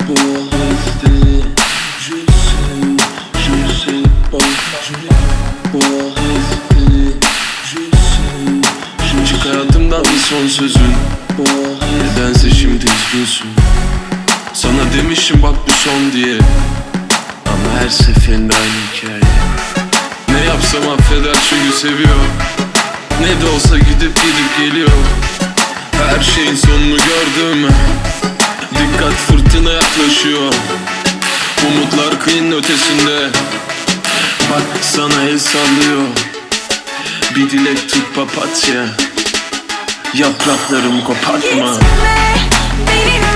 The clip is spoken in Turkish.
pour rester. Je sais pas pour rester. Çık hayatımdan bir son sözün. Nedense şimdi üzgünsün. Sana demişim bak bu son diye, ama her seferinde aynı hikaye. Ne yapsam affeder çünkü seviyor. Ne de olsa gidip geliyor. Her şeyin sonunu gördüm. Dikkat, fırtına yaklaşıyor. Umutlar kıyının ötesinde. Bak sana el sallıyor. Bir dilek tut papatya. Yapraklarımı kopartma. Gitme, beni